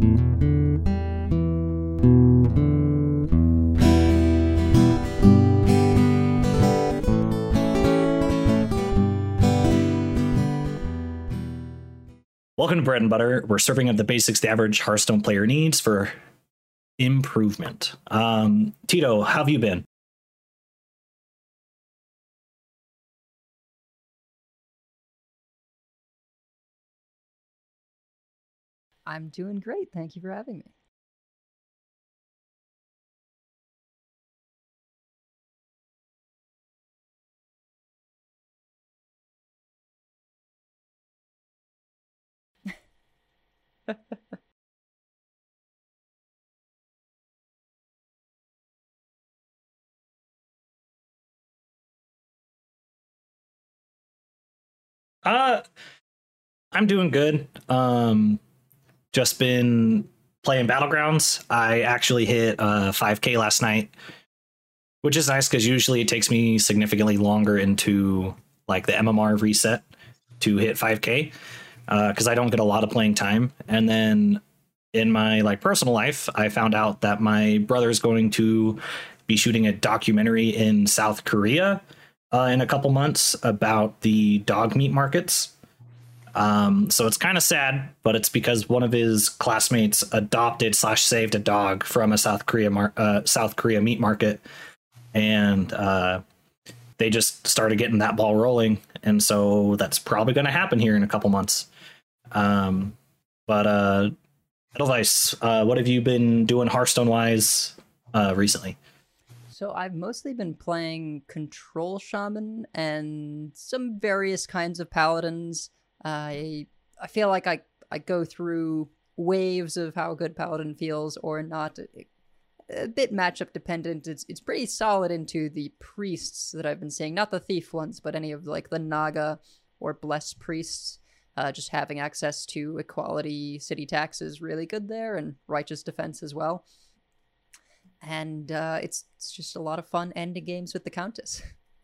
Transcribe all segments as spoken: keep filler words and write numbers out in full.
Welcome to Bread and Butter. We're serving up the basics the average Hearthstone player needs for improvement. Um, Tito, how have you been? I'm doing great. Thank you for having me. Uh, I'm doing good. Um, just been playing Battlegrounds. I actually hit uh, five K last night, which is nice because usually it takes me significantly longer into like the M M R reset to hit five K because uh, I don't get a lot of playing time. And then in my like personal life, I found out that my brother is going to be shooting a documentary in South Korea uh, in a couple months about the dog meat markets. Um, so it's kind of sad, but it's because one of his classmates adopted slash saved a dog from a South Korea mar- uh, South Korea meat market, and uh, they just started getting that ball rolling, and so that's probably going to happen here in a couple months. Um, but uh, Edelweiss, uh, what have you been doing Hearthstone wise uh, recently? So I've mostly been playing Control Shaman and some various kinds of paladins. I I feel like I I go through waves of how good paladin feels or not. A bit matchup dependent. It's it's pretty solid into the priests that I've been seeing, not the thief ones, but any of like the Naga or blessed priests. Uh, just having access to equality city tax is really good there, and righteous defense as well. And uh, it's it's just a lot of fun ending games with the Countess.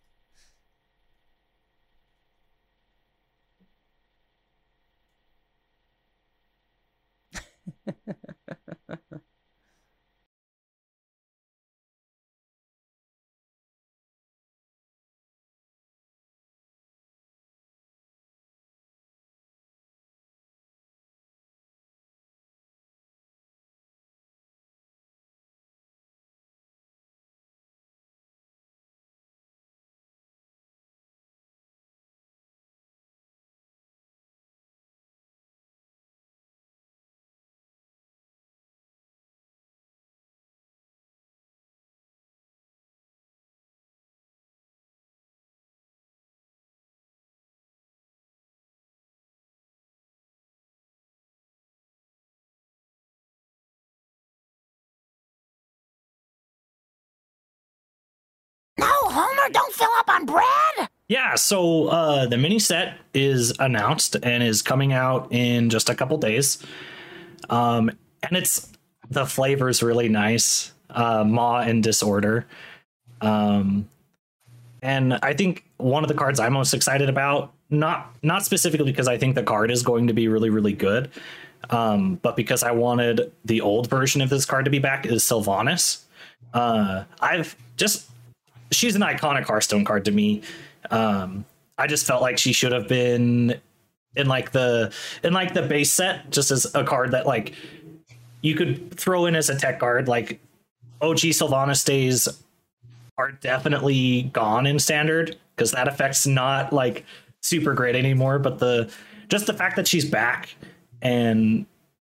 No, Homer, don't fill up on bread! Yeah, so uh, the mini set is announced and is coming out in just a couple days. Um, and it's the flavor is really nice. Uh, Maw and Disorder. Um, and I think one of the cards I'm most excited about, not not specifically because I think the card is going to be really, really good, um, but because I wanted the old version of this card to be back, is Sylvanas. Uh, I've just she's an iconic Hearthstone card to me. Um, I just felt like she should have been in like the in like the base set, just as a card that like you could throw in as a tech card. Like O G Sylvanas stays are definitely gone in standard because that effect's not like super great anymore. But the just the fact that she's back and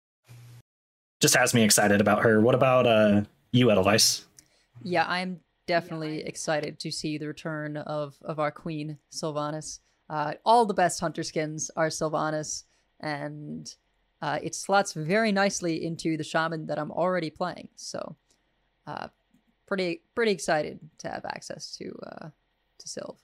just has me excited about her. What about uh you, Edelweiss? Yeah, I'm definitely excited to see the return of of our queen Sylvanas. Uh, all the best hunter skins are Sylvanas, and uh, it slots very nicely into the shaman that I'm already playing. So, uh, pretty pretty excited to have access to uh, to Sylv.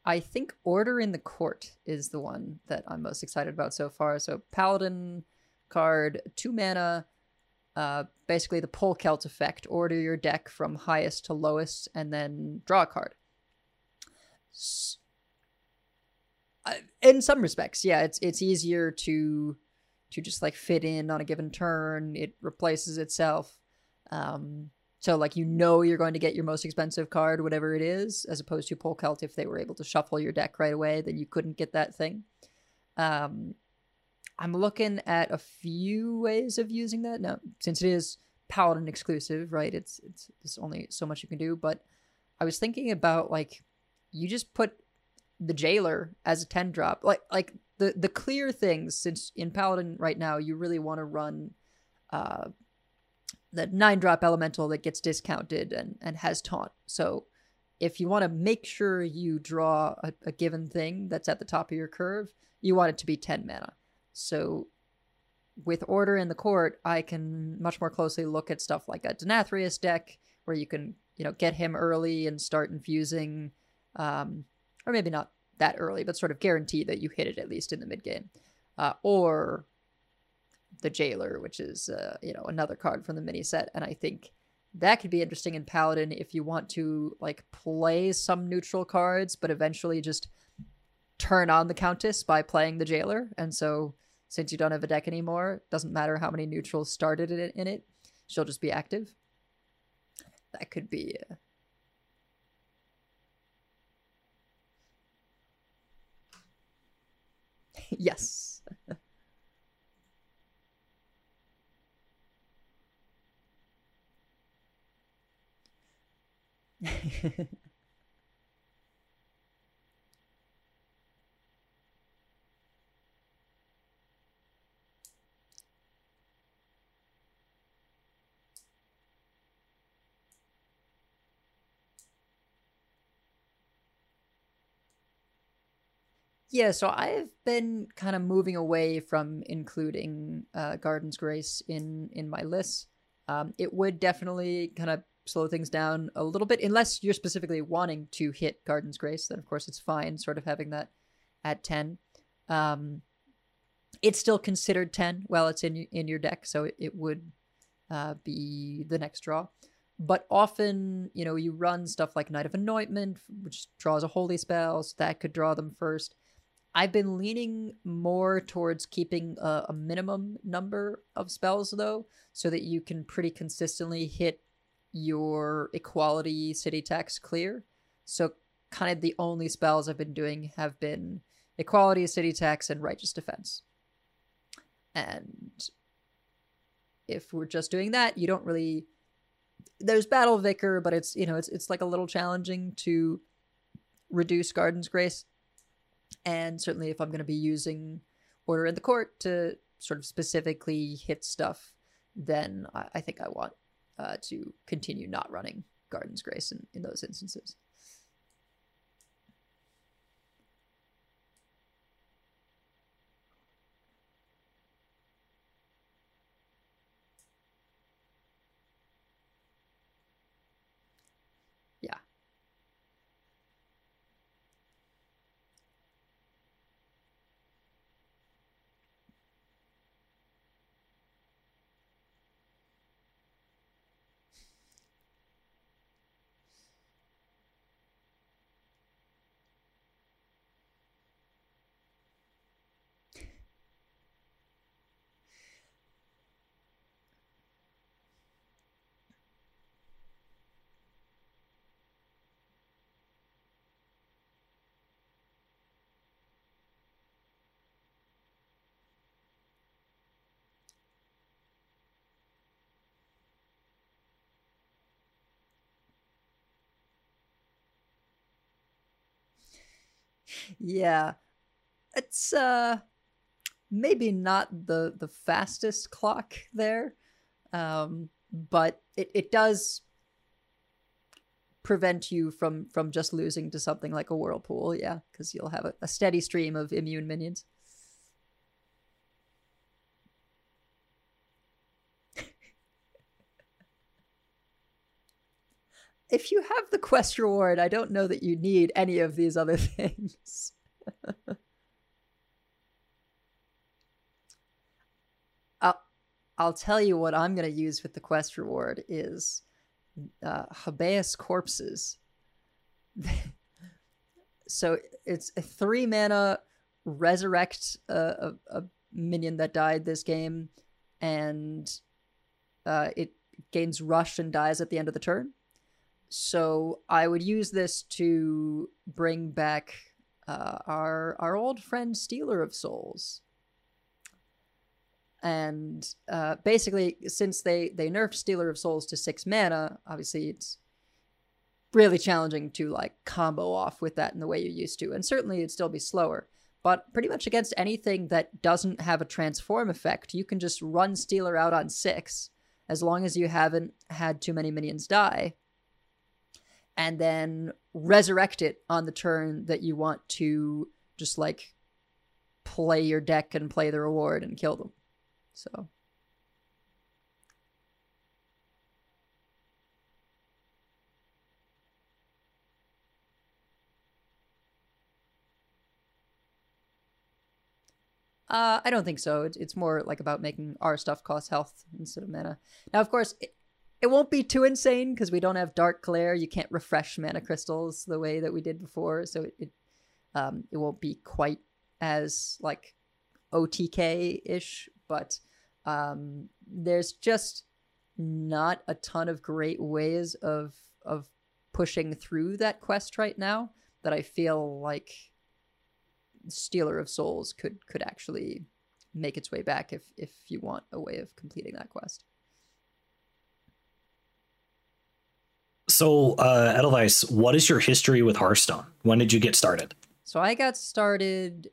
I think Order in the Court is the one that I'm most excited about so far. So Paladin card, two mana, uh, basically the Pull Celt effect. Order your deck from highest to lowest, and then draw a card. S- uh, in some respects, yeah, it's it's easier to to just like fit in on a given turn. It replaces itself. Um, So, like, you know you're going to get your most expensive card, whatever it is, as opposed to Pull Celt. If they were able to shuffle your deck right away, then you couldn't get that thing. Um, I'm looking at a few ways of using that. Now, since it is Paladin exclusive, right, it's, it's, it's only so much you can do. But I was thinking about, like, you just put the Jailer as a ten drop. Like, like the, the clear things, since in Paladin right now, you really want to run... Uh, the nine drop elemental that gets discounted and, and has taunt. So if you want to make sure you draw a, a given thing that's at the top of your curve, you want it to be ten mana. So with Order in the Court, I can much more closely look at stuff like a Denathrius deck, where you can, you know, get him early and start infusing, um, or maybe not that early, but sort of guarantee that you hit it at least in the mid game. Uh, or the Jailer, which is, uh, you know, another card from the mini set. And I think that could be interesting in Paladin if you want to, like, play some neutral cards, but eventually just turn on the Countess by playing the Jailer. And so, since you don't have a deck anymore, it doesn't matter how many neutrals started in it, in it she'll just be active. That could be... Uh... yes. Yeah, so I've been kind of moving away from including uh, Garden's Grace in, in my lists. Um, it would definitely kind of slow things down a little bit, unless you're specifically wanting to hit Garden's Grace. Then, of course, it's fine sort of having that at ten. Um, it's still considered ten while it's in, in your deck, so it, it would uh, be the next draw. But often, you know, you run stuff like Knight of Anointment, which draws a holy spell, so that could draw them first. I've been leaning more towards keeping a, a minimum number of spells, though, so that you can pretty consistently hit your equality city tax clear. So kind of the only spells I've been doing have been equality, city tax, and righteous defense. And if we're just doing that, you don't really... There's Battle Vicar, but it's, you know, it's it's like a little challenging to reduce Garden's Grace. And certainly if I'm going to be using Order in the Court to sort of specifically hit stuff, then I, I think I want uh, to continue not running Garden's Grace in, in those instances. Yeah. Yeah. It's uh maybe not the the fastest clock there. Um, but it, it does prevent you from from just losing to something like a Whirlpool, yeah, because you'll have a, a steady stream of immune minions. if you have the quest reward, I don't know that you need any of these other things. I'll, I'll tell you what I'm going to use with the quest reward is uh, Habeas Corpses. So it's a three mana resurrect a, a, a minion that died this game, and uh, it gains rush and dies at the end of the turn. So I would use this to bring back uh, our our old friend Stealer of Souls. And uh, basically, since they, they nerfed Stealer of Souls to six mana, obviously it's really challenging to like combo off with that in the way you used to. And certainly it'd still be slower. But pretty much against anything that doesn't have a transform effect, you can just run Stealer out on six, as long as you haven't had too many minions die, and then resurrect it on the turn that you want to just like play your deck and play the reward and kill them. So Uh, I don't think so. It's, it's more like about making our stuff cost health instead of mana. Now, of course, it, it won't be too insane because we don't have Dark Glare. You can't refresh mana crystals the way that we did before, so it it, um, it won't be quite as like O T K-ish, but um, there's just not a ton of great ways of of pushing through that quest right now that I feel like Stealer of Souls could could actually make its way back if if you want a way of completing that quest. So, uh, Edelweiss, what is your history with Hearthstone? When did you get started? So I got started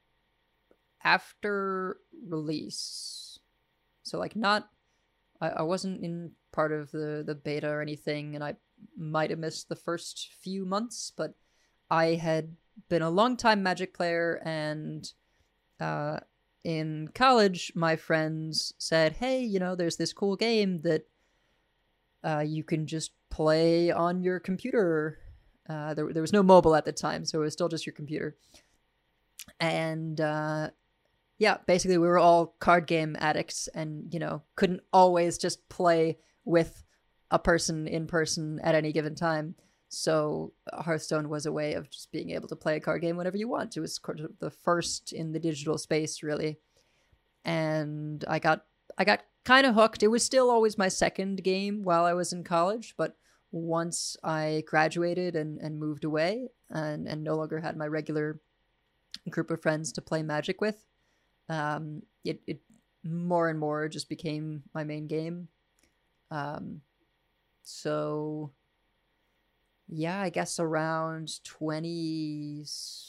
after release. So like not, I, I wasn't in part of the, the beta or anything, and I might have missed the first few months, but I had been a long-time Magic player, and uh, in college, my friends said, hey, you know, there's this cool game that uh, you can just play on your computer. Uh, there, there was no mobile at the time, so it was still just your computer. And uh, yeah, basically we were all card game addicts and, you know, couldn't always just play with a person in person at any given time. So Hearthstone was a way of just being able to play a card game whenever you want. It was sort of the first in the digital space, really. And I got I got kind of hooked. It was still always my second game while I was in college, but once I graduated and, and moved away and, and no longer had my regular group of friends to play Magic with, um, it, it more and more just became my main game. Um, so... Yeah, I guess around twenty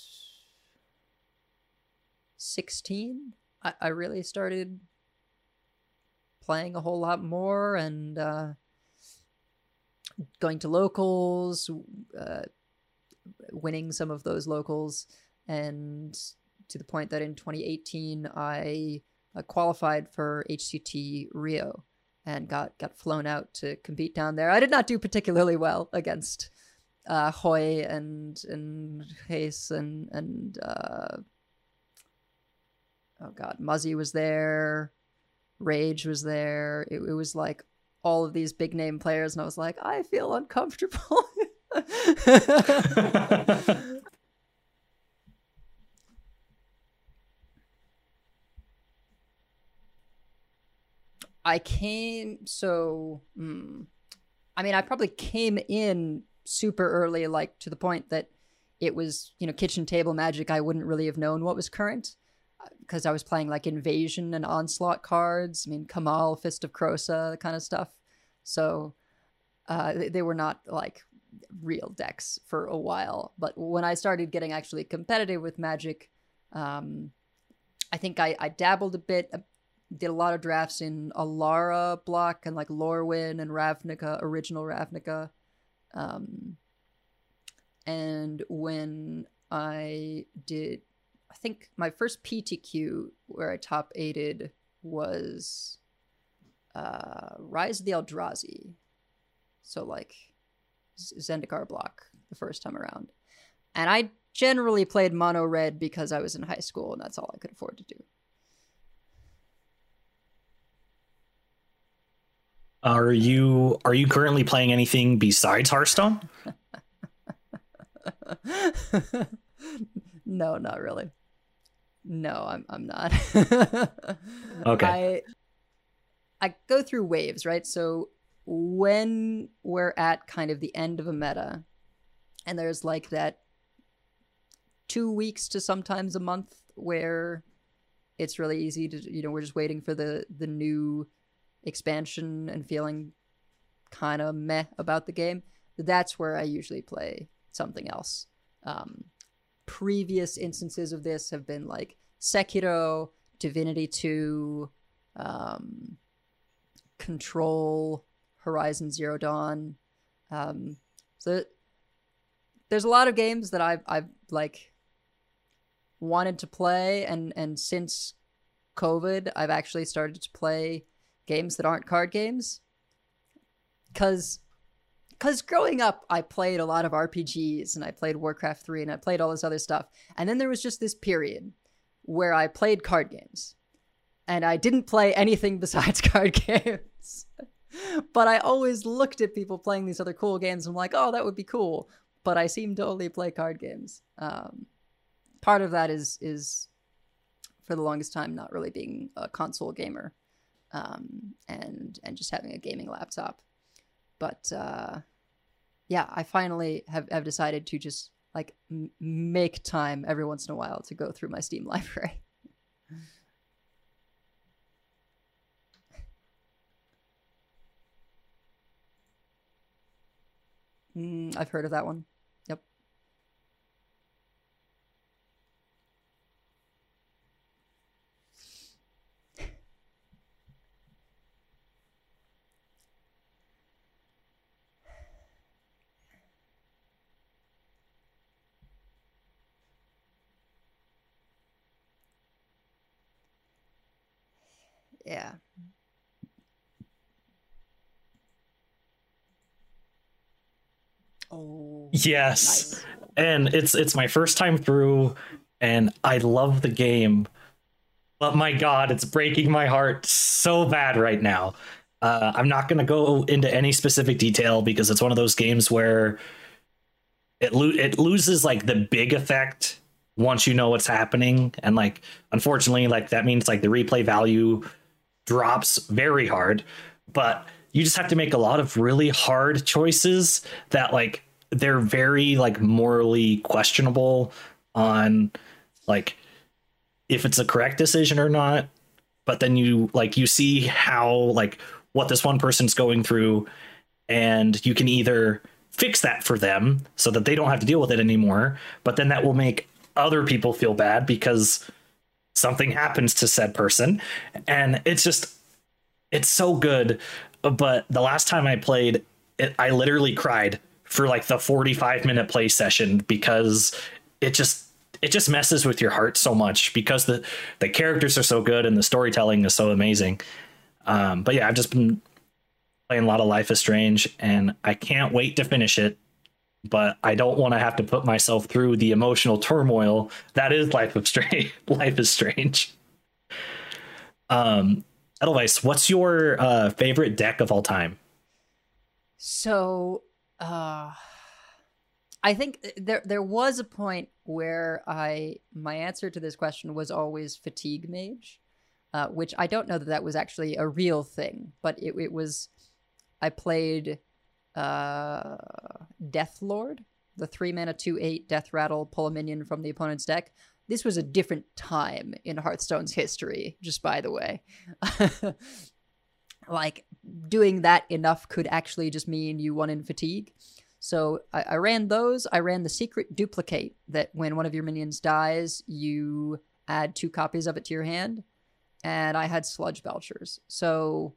sixteen, I, I really started playing a whole lot more and uh, going to locals, uh, winning some of those locals, and to the point that in twenty eighteen I uh, qualified for H C T Rio and got, got flown out to compete down there. I did not do particularly well against uh Hoy and and Hayes and and uh oh god, Muzzy was there, Rage was there. It, it was like all of these big name players, and I was like, I feel uncomfortable. I came so hmm, I mean I probably came in super early, like to the point that it was, you know, kitchen table Magic. I wouldn't really have known what was current because I was playing like Invasion and Onslaught cards. I mean, Kamal, Fist of Krosa, kind of stuff. So uh, they, they were not like real decks for a while. But when I started getting actually competitive with Magic, um, I think I, I dabbled a bit, did a lot of drafts in Alara block and like Lorwyn and Ravnica, original Ravnica. Um, and when I did, I think my first P T Q where I top eighted was uh, Rise of the Eldrazi. So like Zendikar block the first time around. And I generally played mono red because I was in high school and that's all I could afford to do. Are you are you currently playing anything besides Hearthstone? No, not really. No, I'm I'm not. Okay. I I go through waves, right? So when we're at kind of the end of a meta, and there's like that two weeks to sometimes a month where it's really easy to, you know, we're just waiting for the the new expansion and feeling kind of meh about the game. That's where I usually play something else. Um, previous instances of this have been like Sekiro, Divinity two, um, Control, Horizon Zero Dawn. Um, so there's a lot of games that I've I've like wanted to play, and and since COVID, I've actually started to play games that aren't card games. Cause Because growing up, I played a lot of R P Gs, and I played Warcraft three, and I played all this other stuff. And then there was just this period where I played card games. And I didn't play anything besides card games. But I always looked at people playing these other cool games, and I'm like, oh, that would be cool. But I seem to only play card games. Um, part of that is, is, for the longest time, not really being a console gamer. Um, and, and just having a gaming laptop. But uh, yeah, I finally have, have decided to just like m- make time every once in a while to go through my Steam library. mm, I've heard of that one. Yep. Yeah. Oh. Yes. Nice. And it's it's my first time through, and I love the game. But my God, it's breaking my heart so bad right now. Uh, I'm not going to go into any specific detail because it's one of those games where it lo- it loses like the big effect once you know what's happening, and like unfortunately, like that means like the replay value drops very hard. But you just have to make a lot of really hard choices that like they're very like morally questionable on like if it's a correct decision or not. But then you like you see how like what this one person's going through, and you can either fix that for them so that they don't have to deal with it anymore, but then that will make other people feel bad because something happens to said person. And it's just it's so good. But the last time I played it, I literally cried for like the forty-five minute play session because it just it just messes with your heart so much because the the characters are so good and the storytelling is so amazing. Um, but yeah, I've just been playing a lot of Life is Strange, and I can't wait to finish it. But I don't want to have to put myself through the emotional turmoil that is Life of Strange. Life is Strange. Um, Edelweiss, what's your uh, favorite deck of all time? So, uh, I think there there was a point where I my answer to this question was always Fatigue Mage, uh, which I don't know that that was actually a real thing, but it, it was. I played uh, Death Lord, the three mana two eight Death Rattle, pull a minion from the opponent's deck. This was a different time in Hearthstone's history, just by the way. Like, doing that enough could actually just mean you won in Fatigue. So I, I ran those. I ran the Secret Duplicate, that when one of your minions dies, you add two copies of it to your hand. And I had Sludge Belchers. So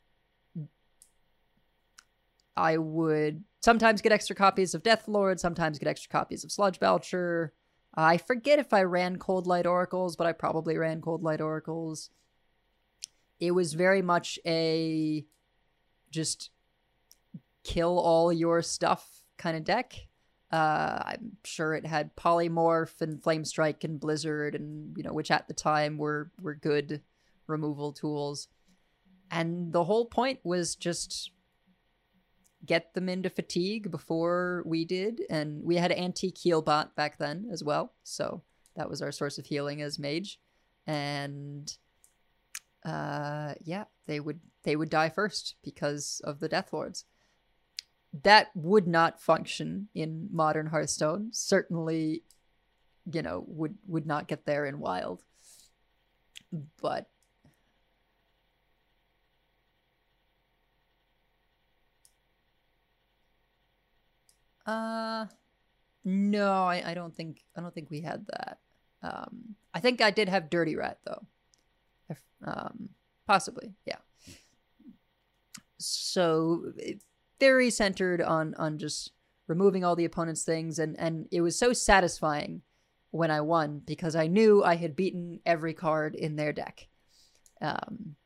I would sometimes get extra copies of Death Lord, sometimes get extra copies of Sludge Belcher. I forget if I ran Cold Light Oracles, but I probably ran Cold Light Oracles. It was very much a just kill all your stuff kind of deck. Uh, I'm sure it had Polymorph and Flamestrike and Blizzard, and you know, which at the time were were good removal tools. And the whole point was just get them into Fatigue before we did, and we had Antique Healbot back then as well, so that was our source of healing as mage. And uh, yeah, they would they would die first because of the Death Lords. That would not function in modern Hearthstone. Certainly, you know, would would not get there in Wild. But uh no, I, I don't think I don't think we had that. Um I think I did have Dirty Rat though. If, um possibly, yeah. So it, very centered on on just removing all the opponent's things, and and it was so satisfying when I won because I knew I had beaten every card in their deck. Um,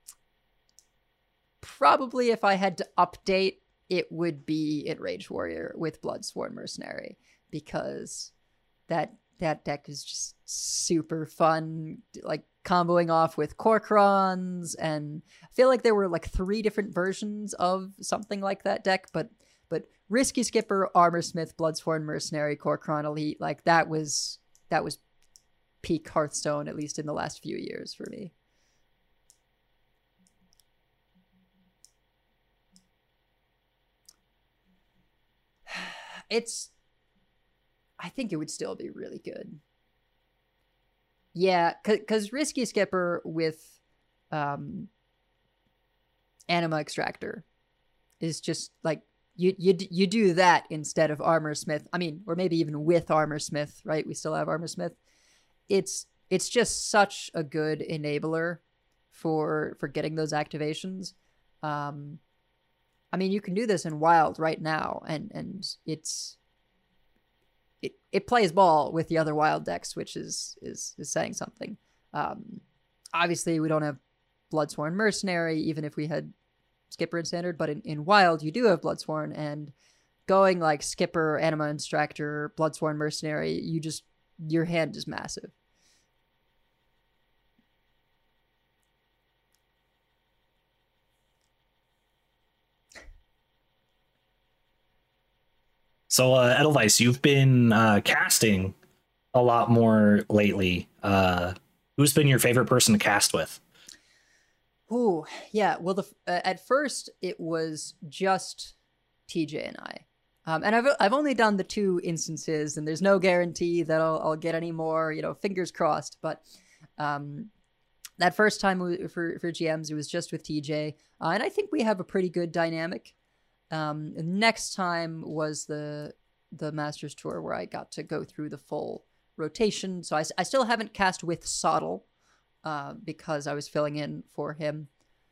probably if I had to update, it would be Enraged Warrior with Bloodsworn Mercenary, because that that deck is just super fun, like comboing off with Korkrons, and I feel like there were like three different versions of something like that deck, but but Risky Skipper, Armorsmith, Bloodsworn Mercenary, Korkron Elite, like that was that was peak Hearthstone, at least in the last few years for me. It's I think it would still be really good. Yeah, because Risky Skipper with um, Anima Extractor is just like, you, you you do that instead of Armorsmith. I mean, or maybe even with Armorsmith, right? We still have Armorsmith. It's it's just such a good enabler for for getting those activations. Um, I mean, you can do this in Wild right now, and and it's it it plays ball with the other Wild decks, which is is is saying something. Um, obviously, we don't have Bloodsworn Mercenary, even if we had Skipper and Standard, but in, in Wild, you do have Bloodsworn, and going like Skipper, Anima Extractor, Bloodsworn Mercenary, you just, your hand is massive. So, uh, Edelweiss, you've been uh, casting a lot more lately. Uh, who's been your favorite person to cast with? Ooh, yeah. Well, the uh, at first it was just T J and I, um, and I've I've only done the two instances, and there's no guarantee that I'll I'll get any more. You know, fingers crossed. But um, that first time for for G Ms, it was just with T J, uh, and I think we have a pretty good dynamic. Um, next time was the the Masters Tour, where I got to go through the full rotation. So I, I still haven't cast with Sottle, uh, because I was filling in for him.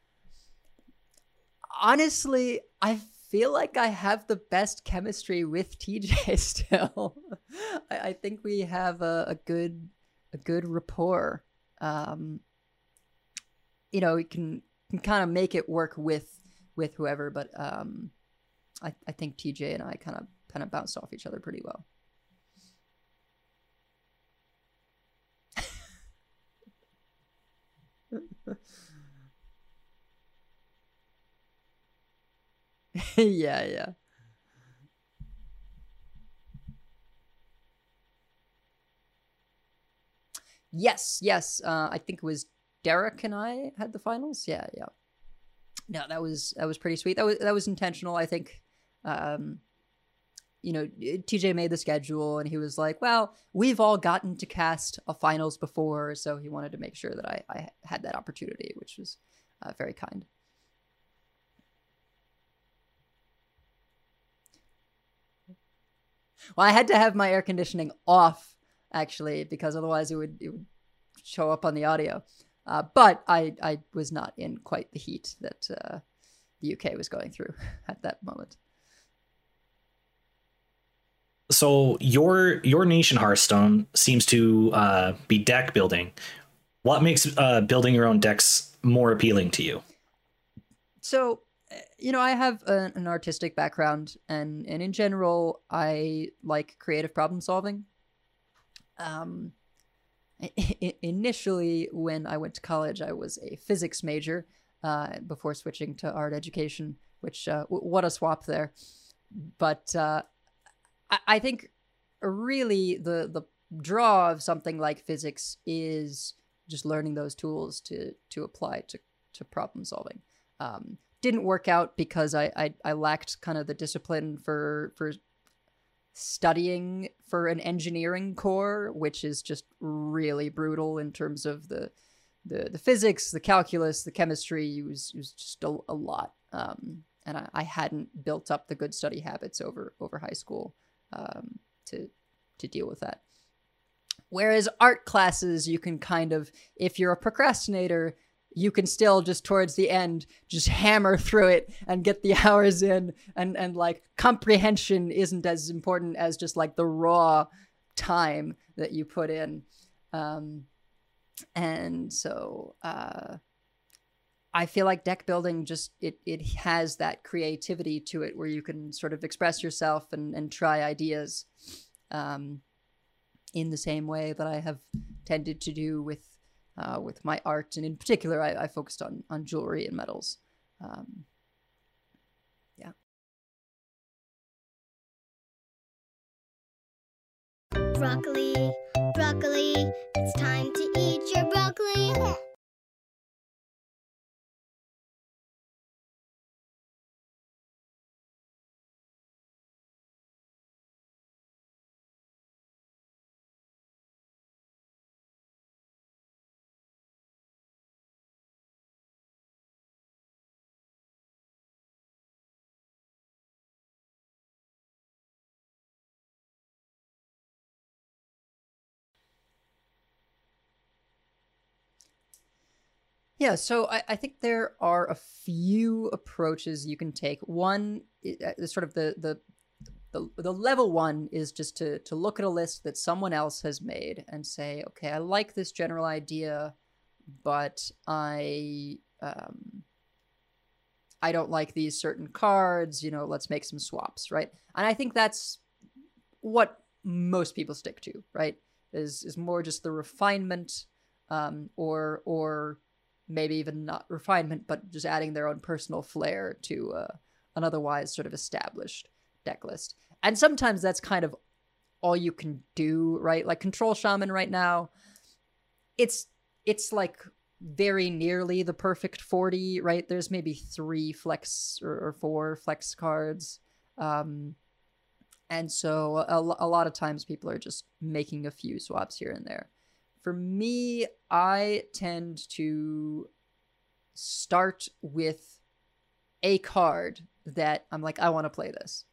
Honestly, I feel like I have the best chemistry with T J still. I, I think we have a, a good a good rapport. Um, you know, we can can kind of make it work with with whoever, but um, I, I think T J and I kind of kind of bounced off each other pretty well. yeah, yeah. Yes, yes. Uh, I think it was Derek and I had the finals. Yeah, yeah. No, that was that was pretty sweet. That was that was intentional, I think. Um, you know, T J made the schedule, and he was like, "Well, we've all gotten to cast a finals before," so he wanted to make sure that I, I had that opportunity, which was uh, very kind. Well, I had to have my air conditioning off, actually, because otherwise it would it would show up on the audio. Uh, but I, I was not in quite the heat that uh, the U K was going through at that moment. So your your nation Hearthstone seems to uh, be deck building. What makes uh, building your own decks more appealing to you? So you know, I have a, an artistic background, and and in general, I like creative problem solving. Um, I- initially, when I went to college, I was a physics major uh, before switching to art education. Which uh, w- what a swap there! But uh, I-, I think really the the draw of something like physics is just learning those tools to to apply to to problem solving. Um, didn't work out because I, I I lacked kind of the discipline for for studying for an engineering core, which is just really brutal in terms of the the, the physics, the calculus, the chemistry. It was, it was just a, a lot. Um, and I, I hadn't built up the good study habits over over high school um, to to deal with that. Whereas art classes, you can kind of, if you're a procrastinator, you can still just towards the end just hammer through it and get the hours in, and and like comprehension isn't as important as just like the raw time that you put in. Um, and so uh, I feel like deck building just it it has that creativity to it where you can sort of express yourself and and try ideas um, in the same way that I have tended to do with Uh, with my art, and in particular, I, I focused on on jewelry and metals. Um, yeah. Broccoli, broccoli, it's time to eat your broccoli. Yeah, so I, I think there are a few approaches you can take. One is sort of the, the the the level one is just to to look at a list that someone else has made and say, okay, I like this general idea, but I um, I don't like these certain cards. You know, let's make some swaps, right? And I think that's what most people stick to, right? Is is more just the refinement, um, or or maybe even not refinement, but just adding their own personal flair to uh, an otherwise sort of established deck list. And sometimes that's kind of all you can do, right? Like Control Shaman right now, it's it's like very nearly the perfect forty, right? There's maybe three flex or, or four flex cards. Um, and so a, a lot of times people are just making a few swaps here and there. For me, I tend to start with a card that I'm like, I want to play this.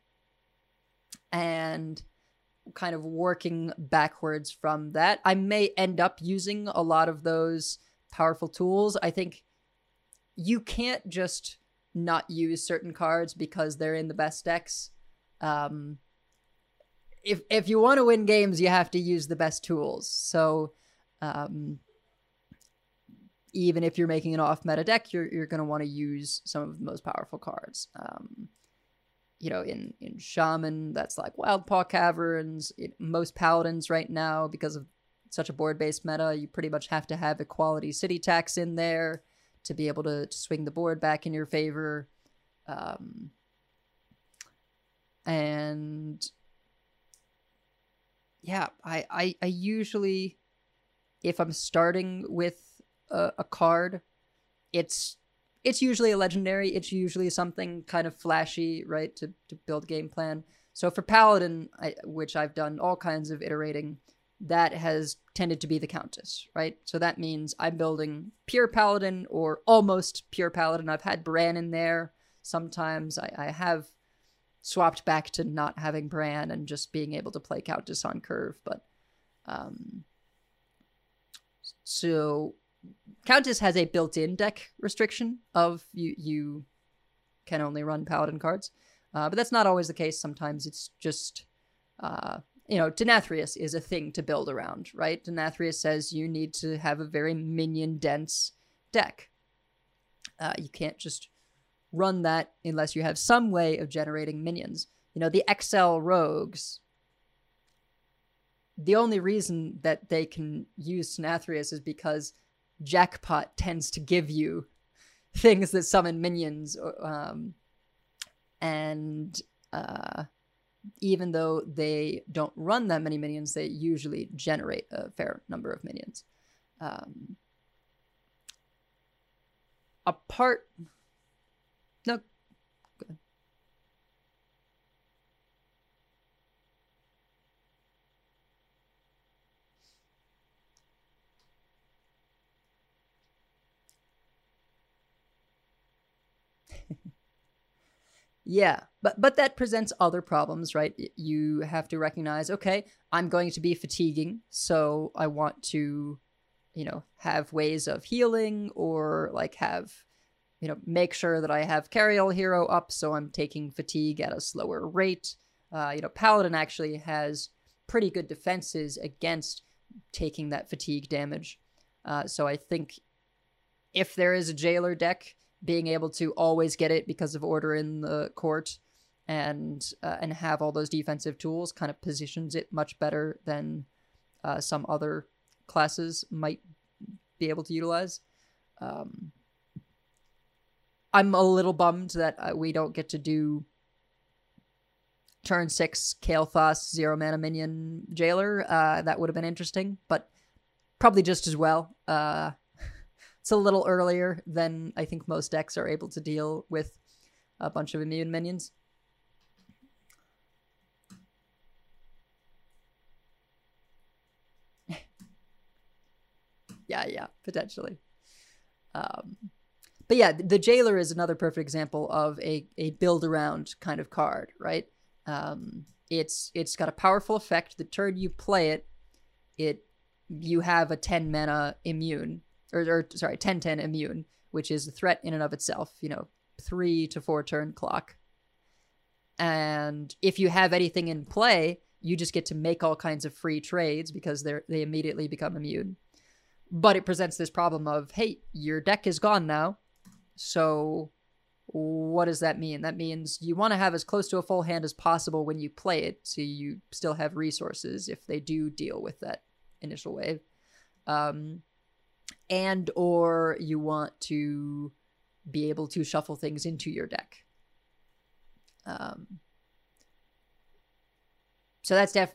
And kind of working backwards from that. I may end up using a lot of those powerful tools. I think you can't just not use certain cards because they're in the best decks. Um, if if you want to win games, you have to use the best tools. So Um, even if you're making an off-meta deck, you're you're going to want to use some of the most powerful cards. Um, you know, in, in Shaman, that's like Wildpaw Caverns. It, most Paladins right now, because of such a board-based meta, you pretty much have to have equality city tax in there to be able to, to swing the board back in your favor. Um, and yeah, I, I, I usually... if I'm starting with a, a card, it's it's usually a legendary. It's usually something kind of flashy, right, to, to build game plan. So for Paladin, I, which I've done all kinds of iterating, that has tended to be the Countess, right? So that means I'm building pure Paladin or almost pure Paladin. I've had Bran in there. Sometimes I, I have swapped back to not having Bran and just being able to play Countess on curve, but... Um, So Countess has a built-in deck restriction of you you can only run Paladin cards. Uh, but that's not always the case. Sometimes it's just, uh, you know, Denathrius is a thing to build around, right? Denathrius says you need to have a very minion-dense deck. Uh, you can't just run that unless you have some way of generating minions. You know, the X L rogues, the only reason that they can use Snathrius is because Jackpot tends to give you things that summon minions. Um, and uh, even though they don't run that many minions, they usually generate a fair number of minions. Um, apart... No, go ahead. Yeah, but but that presents other problems, right? You have to recognize, okay, I'm going to be fatiguing, so I want to, you know, have ways of healing, or like have, you know, make sure that I have Carriel Hero up, so I'm taking fatigue at a slower rate. Uh, you know, Paladin actually has pretty good defenses against taking that fatigue damage. Uh, so I think if there is a Jailer deck, being able to always get it because of Order in the Court and uh, and have all those defensive tools kind of positions it much better than uh, some other classes might be able to utilize. Um, I'm a little bummed that uh, we don't get to do turn six Kael'thas zero mana minion Jailer. Uh, that would have been interesting, but probably just as well. Uh, It's a little earlier than I think most decks are able to deal with a bunch of immune minions. yeah, yeah, potentially. Um, but yeah, the Jailer is another perfect example of a, a build around kind of card, right? Um, it's it's got a powerful effect. The turn you play it, it you have a ten mana immune. Or, or sorry, ten ten immune, which is a threat in and of itself, you know, three to four turn clock. And if you have anything in play, you just get to make all kinds of free trades because they're they immediately become immune. But it presents this problem of, hey, your deck is gone now. So what does that mean? That means you want to have as close to a full hand as possible when you play it, so you still have resources if they do deal with that initial wave. Um... And or you want to be able to shuffle things into your deck. Um, so that's def...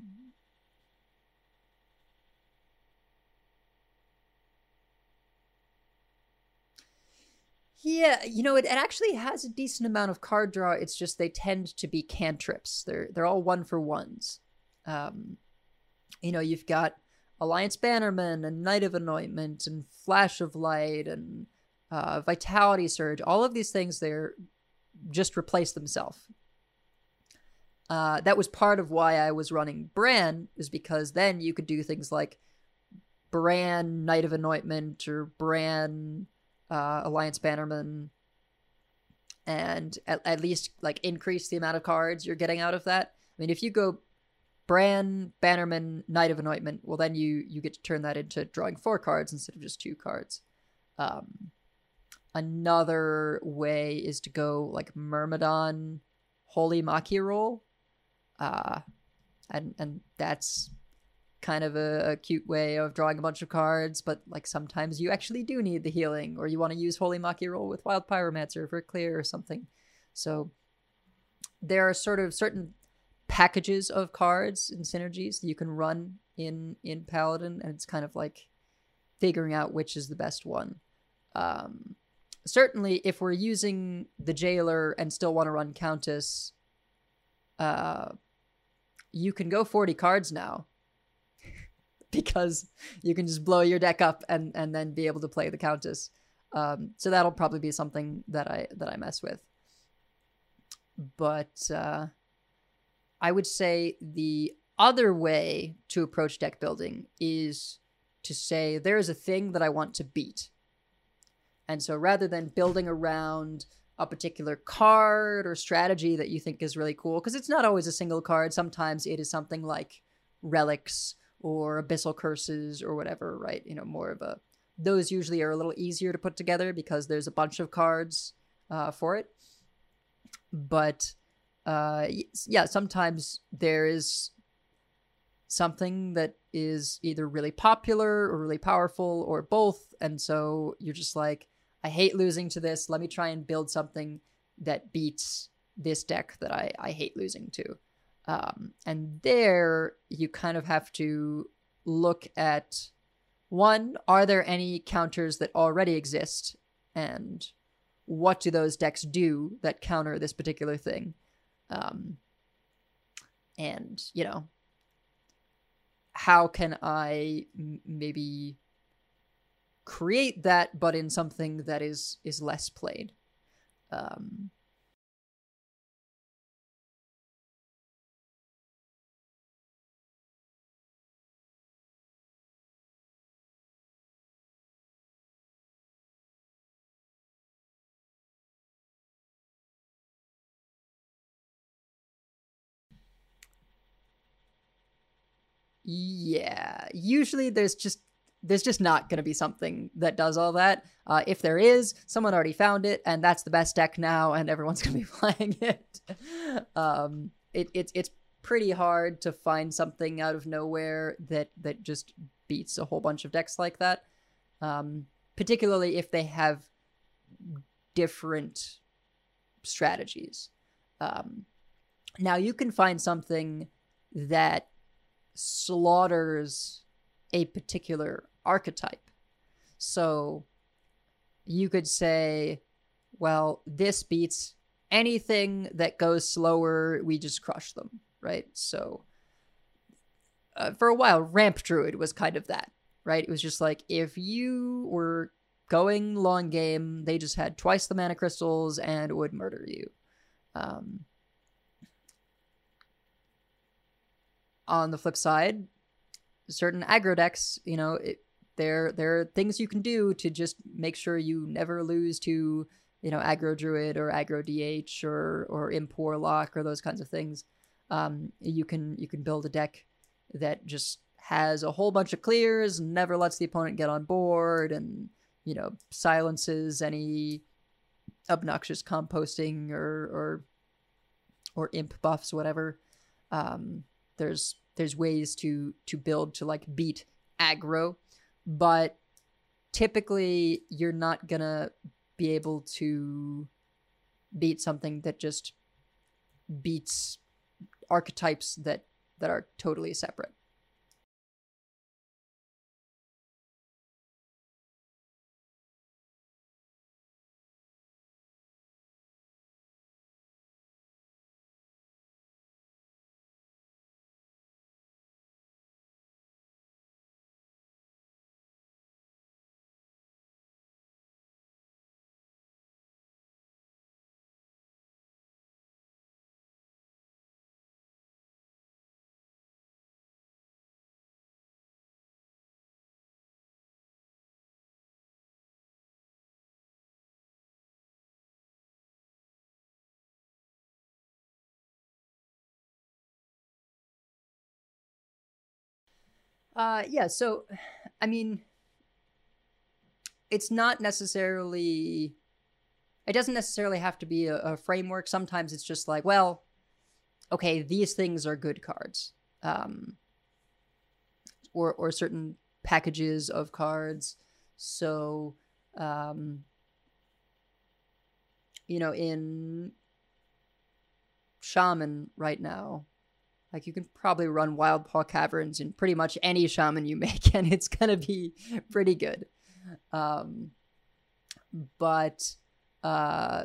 Yeah, you know, it, it actually has a decent amount of card draw. It's just they tend to be cantrips. They're, they're all one for ones. Um, you know, you've got Alliance Bannerman and Knight of Anointment and Flash of Light and uh, Vitality Surge. All of these things, they're just replace themselves. Uh, that was part of why I was running Bran, is because then you could do things like Bran Knight of Anointment or Bran uh, Alliance Bannerman, and at, at least like increase the amount of cards you're getting out of that. I mean, if you go Bran, Bannerman, Knight of Anointment, well, then you you get to turn that into drawing four cards instead of just two cards. Um, another way is to go like Myrmidon, Holy Machia roll. Uh, and, and that's kind of a, a cute way of drawing a bunch of cards, but like sometimes you actually do need the healing, or you want to use Holy Machia roll with Wild Pyromancer for clear or something. So there are sort of certain packages of cards and synergies that you can run in in Paladin, and it's kind of like figuring out which is the best one. Um, certainly, if we're using the Jailer and still want to run Countess, uh, you can go forty cards now because you can just blow your deck up and and then be able to play the Countess. Um, so that'll probably be something that I that I mess with. But uh, I would say the other way to approach deck building is to say there is a thing that I want to beat. And so rather than building around a particular card or strategy that you think is really cool, because it's not always a single card. Sometimes it is something like Relics or Abyssal Curses or whatever, right? You know, more of a... Those usually are a little easier to put together because there's a bunch of cards uh, for it. But uh, yeah, sometimes there is something that is either really popular or really powerful or both. And so you're just like, I hate losing to this. Let me try and build something that beats this deck that I, I hate losing to. Um, and there you kind of have to look at, one, are there any counters that already exist? And what do those decks do that counter this particular thing? Um, and, you know, how can I m- maybe create that, but in something that is is less played? Um, yeah, usually there's just there's just not going to be something that does all that. Uh, if there is, someone already found it, and that's the best deck now, and everyone's going to be playing it. um, it it's it's pretty hard to find something out of nowhere that that just beats a whole bunch of decks like that. Um, particularly if they have different strategies. Um, now you can find something that slaughters a particular archetype. So you could say, well, this beats anything that goes slower, we just crush them, right? So uh, for a while, Ramp Druid was kind of that, right? It was just like, if you were going long game, they just had twice the mana crystals and would murder you. Um, on the flip side, certain aggro decks, you know, it, there there are things you can do to just make sure you never lose to, you know, aggro druid or aggro D H or or imp warlock or those kinds of things. Um, you can you can build a deck that just has a whole bunch of clears, never lets the opponent get on board, and, you know, silences any obnoxious composting or or or imp buffs, whatever. Um, there's there's ways to to build to like beat aggro, but typically you're not gonna be able to beat something that just beats archetypes that that are totally separate. Uh, yeah, so, I mean, it's not necessarily, it doesn't necessarily have to be a, a framework. Sometimes it's just like, well, okay, these things are good cards. Um, or, or certain packages of cards. So, um, you know, in Shaman right now, like, you can probably run Wildpaw Caverns in pretty much any Shaman you make, and it's gonna be pretty good. Um, but uh,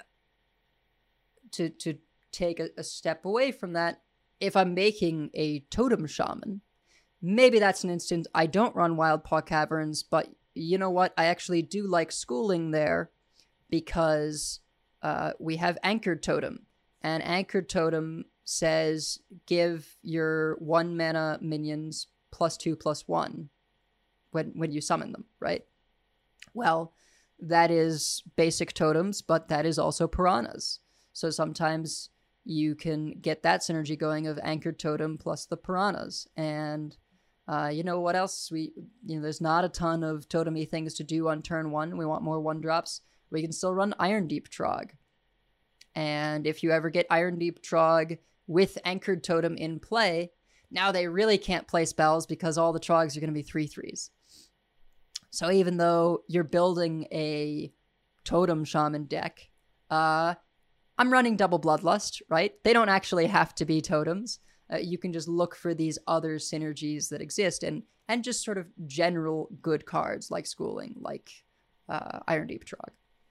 to to take a, a step away from that, if I'm making a Totem Shaman, maybe that's an instance I don't run Wildpaw Caverns, but you know what? I actually do like schooling there because uh, we have Anchored Totem, and Anchored Totem says give your one mana minions plus two plus one when when you summon them, right? Well, that is basic totems, but that is also piranhas. So sometimes you can get that synergy going of Anchored Totem plus the piranhas. And uh, you know what else? We you know there's not a ton of totemy things to do on turn one. We want more one drops. we can still run Iron Deep Trog. And if you ever get Iron Deep Trog with Anchored Totem in play, now they really can't play spells because all the Trogs are going to be three threes. So even though you're building a Totem Shaman deck, uh, I'm running Double Bloodlust, right? They don't actually have to be totems. Uh, you can just look for these other synergies that exist and and just sort of general good cards like Schooling, like uh, Iron Deep Trog.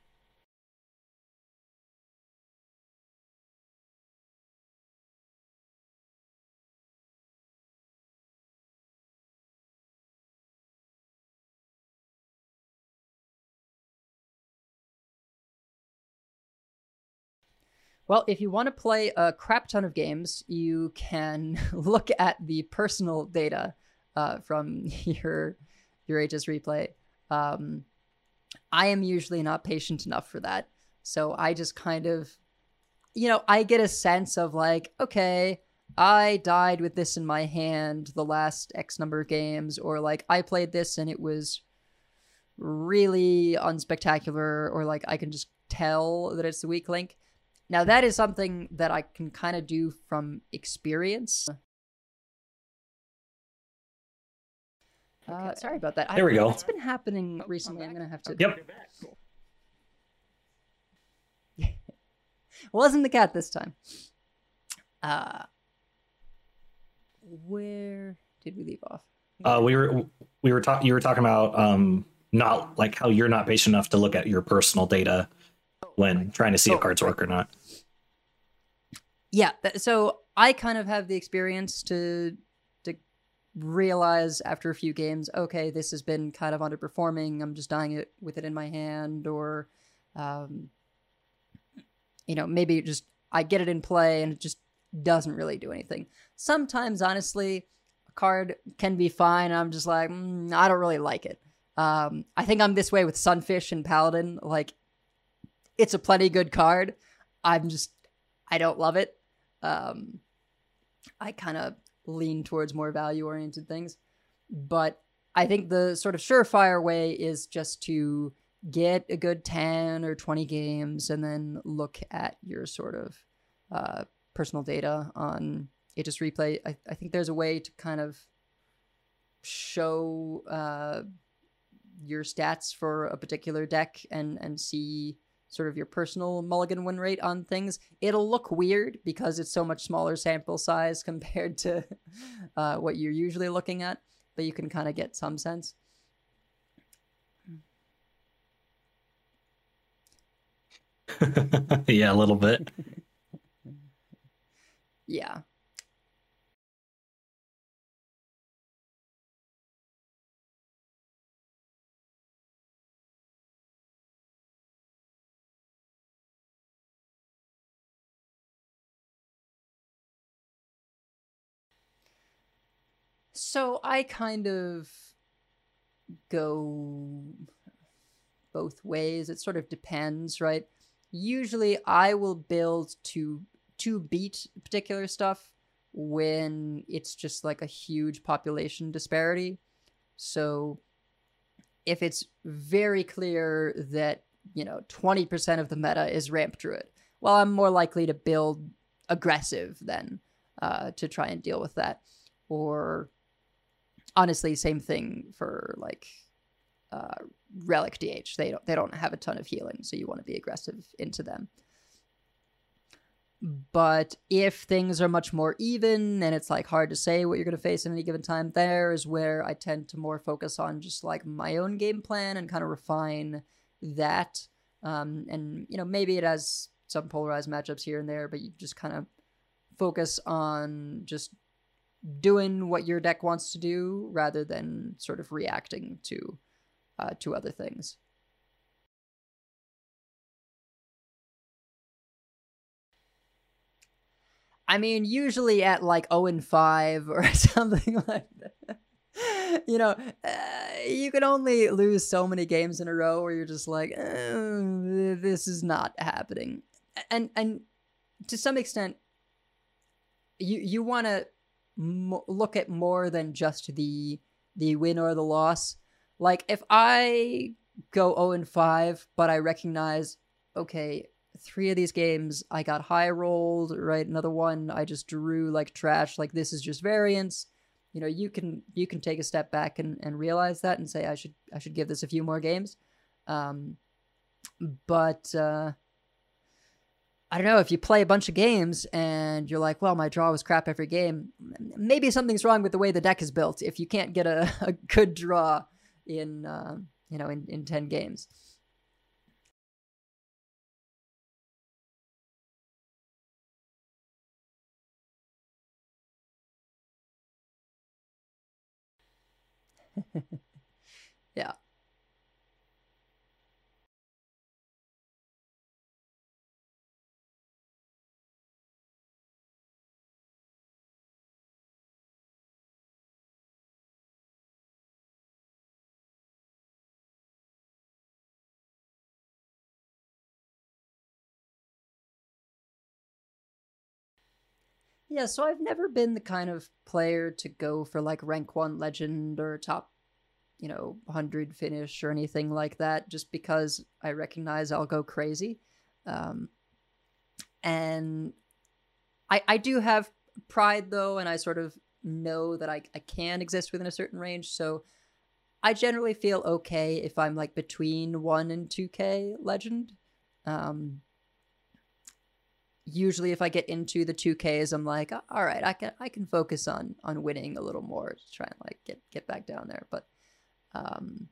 Well, if you want to play a crap ton of games, you can look at the personal data uh, from your your H S Replay. Um, I am usually not patient enough for that, so I just kind of, you know, I get a sense of like, okay, I died with this in my hand the last X number of games, or like I played this and it was really unspectacular, or like I can just tell that it's the weak link. Now, that is something that I can kind of do from experience. Uh, okay. Sorry about that. There we go. What's been happening recently? I'm going to have to... Yep. Wasn't the cat this time. Uh, where did we leave off? Uh, we were we were talking. You were talking about um, not like how you're not patient enough to look at your personal data when trying to see if cards work or not. Yeah, so I kind of have the experience to to realize after a few games, okay, this has been kind of underperforming. I'm just dying it with it in my hand, or um, you know, maybe just I get it in play and it just doesn't really do anything. Sometimes, honestly, a card can be fine. I'm just like, mm, I don't really like it. Um, I think I'm this way with Sunfish and Paladin. Like, it's a plenty good card. I'm just, I don't love it. Um, I kind of lean towards more value-oriented things. But I think the sort of surefire way is just to get a good ten or twenty games and then look at your sort of uh, personal data on H S Replay. I, I think there's a way to kind of show uh, your stats for a particular deck and, and see sort of your personal mulligan win rate on things. It'll look weird because it's so much smaller sample size compared to uh, what you're usually looking at, but you can kind of get some sense. Yeah, a little bit. Yeah. So I kind of go both ways. It sort of depends, right? Usually I will build to to beat particular stuff when it's just like a huge population disparity. So if it's very clear that, you know, twenty percent of the meta is Ramp Druid, well, I'm more likely to build aggressive then uh, to try and deal with that. Or honestly, same thing for like uh, Relic D H. They don't they don't have a ton of healing, so you want to be aggressive into them. But if things are much more even and it's like hard to say what you're going to face at any given time, there is where I tend to more focus on just like my own game plan and kind of refine that. Um, and, you know, maybe it has some polarized matchups here and there, but you just kind of focus on just doing what your deck wants to do rather than sort of reacting to uh, to other things. I mean, usually at like oh and five or something like that. You know, uh, you can only lose so many games in a row where you're just like, eh, this is not happening. And and to some extent, you you want to m- look at more than just the the win or the loss. Like, if I go oh and five, but I recognize, okay, three of these games I got high rolled, right? Another one I just drew like trash. Like this is just variance. You know, you can you can take a step back and, and realize that and say I should I should give this a few more games. Um, but uh, I don't know, if you play a bunch of games and you're like, well, my draw was crap every game, maybe something's wrong with the way the deck is built if you can't get a, a good draw in uh, you know in, in ten games. Yeah. Yeah, so I've never been the kind of player to go for like rank one legend or top, you know, one hundred finish or anything like that, just because I recognize I'll go crazy. Um, and I, I do have pride though, and I sort of know that I, I can exist within a certain range. So I generally feel okay if I'm like between one and two K legend. Um, usually if I get into the two Ks, I'm like, all right, I can I can focus on on winning a little more to try and like get get back down there. But um,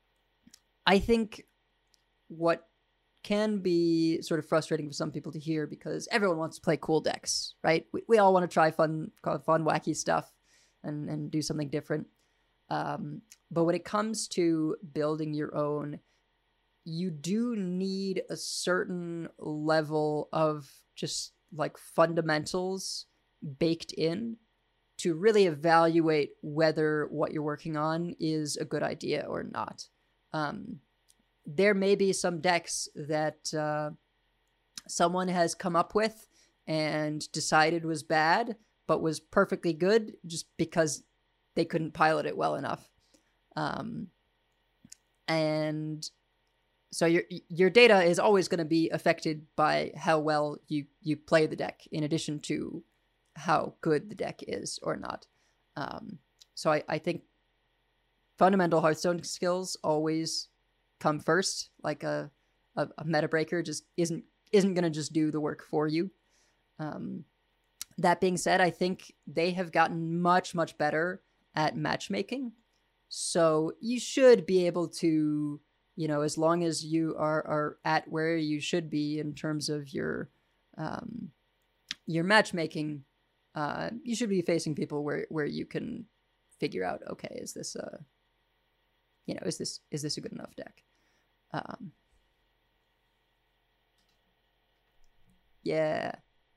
I think what can be sort of frustrating for some people to hear, because everyone wants to play cool decks, right? We, we all want to try fun, fun, wacky stuff and, and do something different. Um, but when it comes to building your own, you do need a certain level of just like fundamentals baked in to really evaluate whether what you're working on is a good idea or not. Um, there may be some decks that uh, someone has come up with and decided was bad, but was perfectly good just because they couldn't pilot it well enough. Um, and so your your data is always going to be affected by how well you, you play the deck, in addition to how good the deck is or not. Um, so I, I think fundamental Hearthstone skills always come first. Like a, a, a meta breaker just isn't isn't going to just do the work for you. Um, that being said, I think they have gotten much, much better at matchmaking. So you should be able to, you know, as long as you are, are at where you should be in terms of your um, your matchmaking, uh, you should be facing people where, where you can figure out, okay, is this a, you know, is this is this a good enough deck? Um, yeah.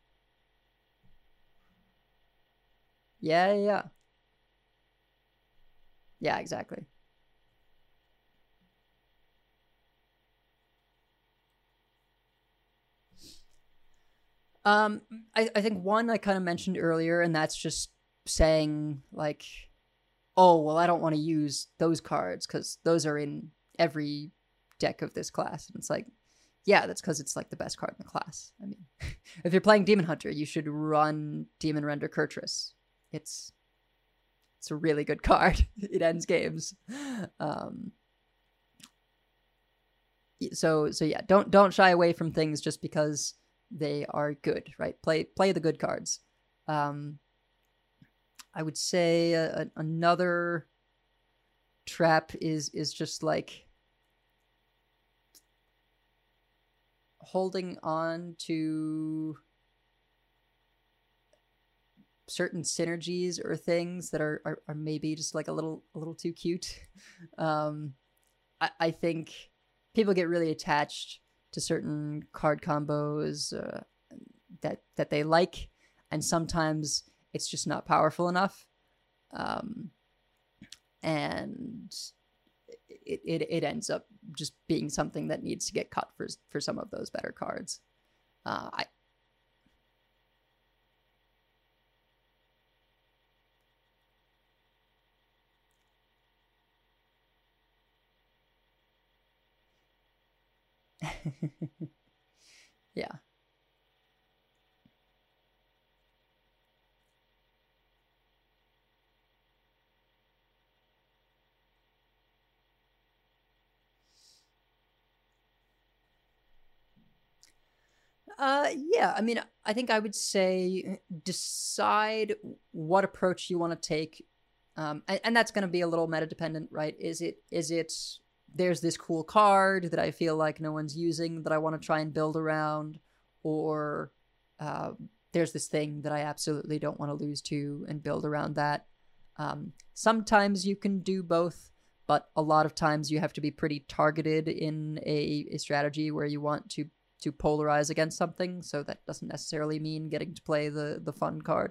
Yeah, yeah. Yeah, exactly. Um, I, I think one I kind of mentioned earlier, and that's just saying like, oh, well, I don't want to use those cards because those are in every deck of this class. And it's like, yeah, that's because it's like the best card in the class. I mean, if you're playing Demon Hunter, you should run Demon Render Kurtrus. It's it's a really good card. It ends games. Um, so so yeah, don't don't shy away from things just because they are good, right? Play play the good cards. Um, I would say a, a, another trap is is just like holding on to certain synergies or things that are, are, are maybe just like a little a little too cute. Um, I, I think people get really attached to certain card combos uh, that that they like, and sometimes it's just not powerful enough, um, and it, it it ends up just being something that needs to get cut for for some of those better cards. Uh, I Yeah. Uh, yeah, I mean, I think I would say decide what approach you want to take. Um, and, and that's going to be a little meta dependent, right? Is it, is it, there's this cool card that I feel like no one's using that I want to try and build around, or uh, there's this thing that I absolutely don't want to lose to and build around that. Um, sometimes you can do both, but a lot of times you have to be pretty targeted in a, a strategy where you want to to polarize against something, so that doesn't necessarily mean getting to play the, the fun card.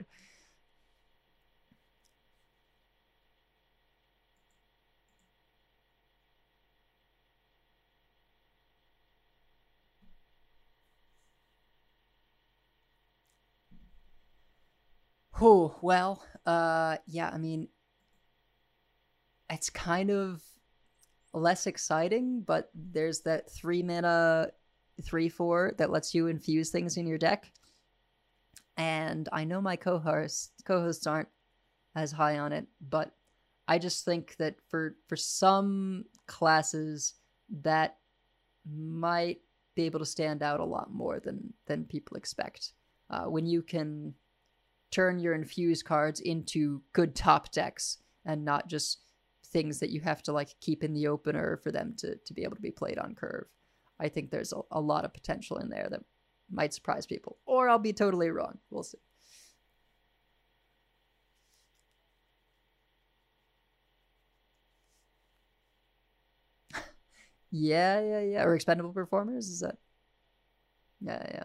Oh, well, uh, yeah, I mean, it's kind of less exciting, but there's that three mana three four that lets you infuse things in your deck. And I know my co-hosts co-hosts aren't as high on it, but I just think that for for some classes that might be able to stand out a lot more than than people expect. Uh, when you can turn your infused cards into good top decks and not just things that you have to like keep in the opener for them to to be able to be played on curve. I think there's a, a lot of potential in there that might surprise people. Or I'll be totally wrong. We'll see. yeah, yeah, yeah. Or expendable performers? Is that? Yeah, yeah.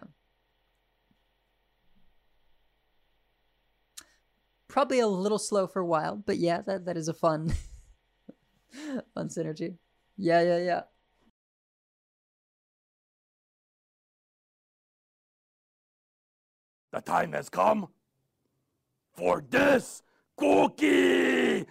Probably a little slow for a while, but yeah, that, that is a fun, fun synergy. Yeah, yeah, yeah. The time has come for this cookie.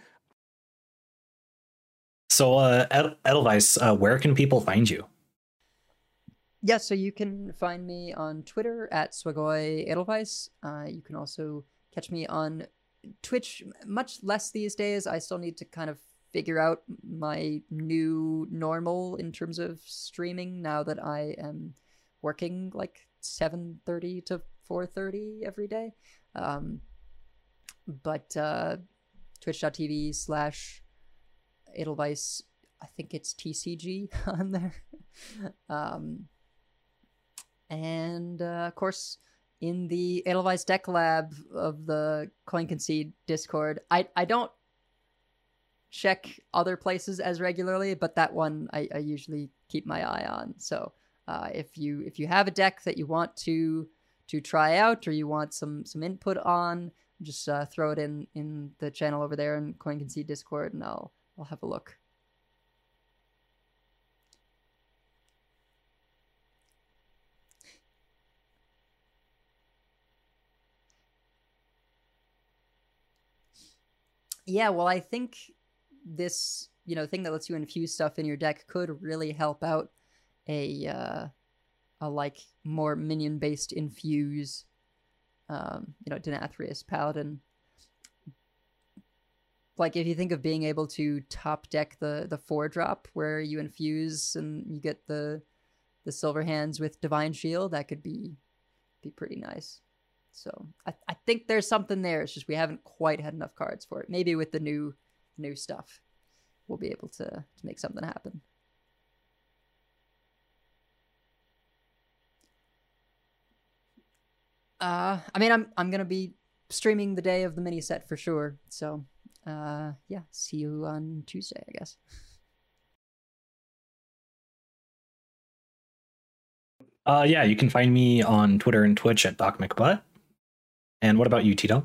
So, uh, Ed- Edelweiss, uh, where can people find you? Yeah, so you can find me on Twitter at Swagoy Edelweiss. Uh, you can also catch me on Twitch, much less these days. I still need to kind of figure out my new normal in terms of streaming now that I am working like seven thirty to four thirty every day. Um, but uh, twitch.tv slash Edelweiss, I think it's T C G on there. um, and uh, of course, in the Edelweiss Deck Lab of the Coin Concede Discord, I, I don't check other places as regularly, but that one I, I usually keep my eye on. So uh, if you if you have a deck that you want to to try out, or you want some some input on, just uh, throw it in in the channel over there in Coin Concede Discord, and I'll I'll have a look. Yeah, well, I think this, you know, thing that lets you infuse stuff in your deck could really help out a uh, a like more minion based infuse, um, you know, Denathrius Paladin. Like if you think of being able to top deck the the four drop where you infuse and you get the the silver hands with Divine Shield, that could be be pretty nice. So I, I think there's something there. It's just we haven't quite had enough cards for it. Maybe with the new new stuff, we'll be able to to make something happen. Uh, I mean, I'm I'm gonna be streaming the day of the mini set for sure. So, uh, yeah, see you on Tuesday, I guess. Uh, yeah, you can find me on Twitter and Twitch at Doc McButt. And what about you, Tito?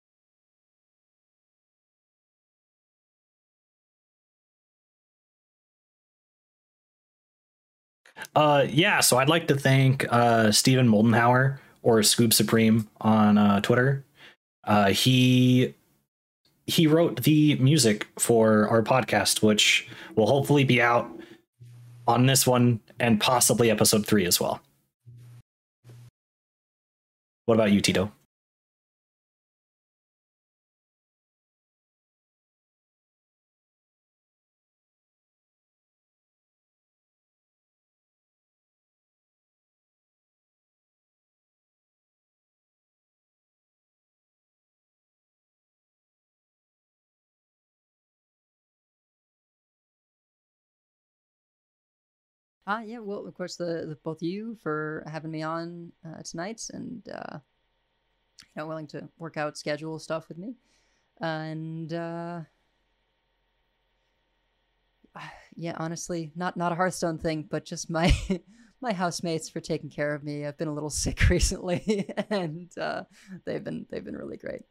Uh, yeah, so I'd like to thank uh, Stephen Moldenhauer, or Scoob Supreme on uh, Twitter. Uh, he he wrote the music for our podcast, which will hopefully be out on this one and possibly episode three as well. What about you, Tito? Ah, yeah. Well, of course, the, the both of you for having me on uh, tonight, and uh, you know, willing to work out schedule stuff with me, and uh, yeah, honestly, not not a Hearthstone thing, but just my my housemates for taking care of me. I've been a little sick recently, and uh, they've been they've been really great.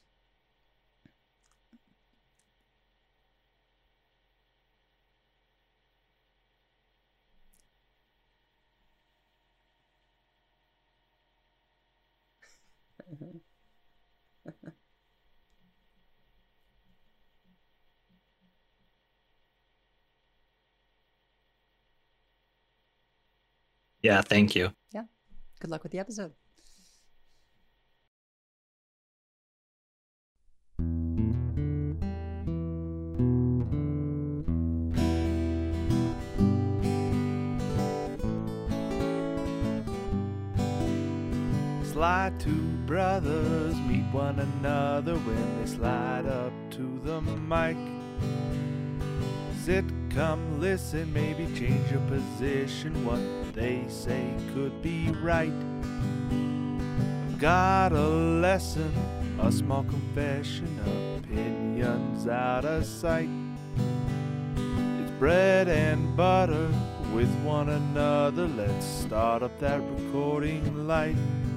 Yeah, thank you. Yeah. Good luck with the episode. Sly two brothers meet one another when they slide up to the mic. Sit, come, listen, maybe change your position. What they say could be right. I've got a lesson, a small confession, opinions out of sight. It's bread and butter with one another. Let's start up that recording light.